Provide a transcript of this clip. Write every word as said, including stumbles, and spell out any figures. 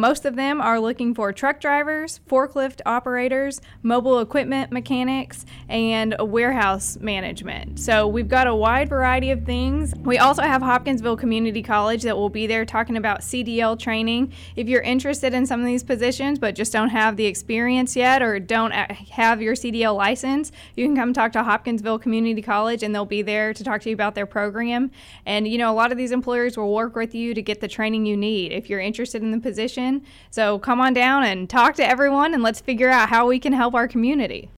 most of them are looking for truck drivers, forklift operators, mobile equipment mechanics, and a warehouse management. So we've got a wide variety of things. We also have Hopkinsville Community College that will be there talking about C D L training. If you're interested in some of these positions but just don't have the experience yet or don't have your C D L license, you can come talk to Hopkinsville Community College and they'll be there to talk to you about their program. And you know, a lot of these employers will work with you to get the training you need if you're interested in the position. So come on down and talk to everyone and let's figure out how we can help our community.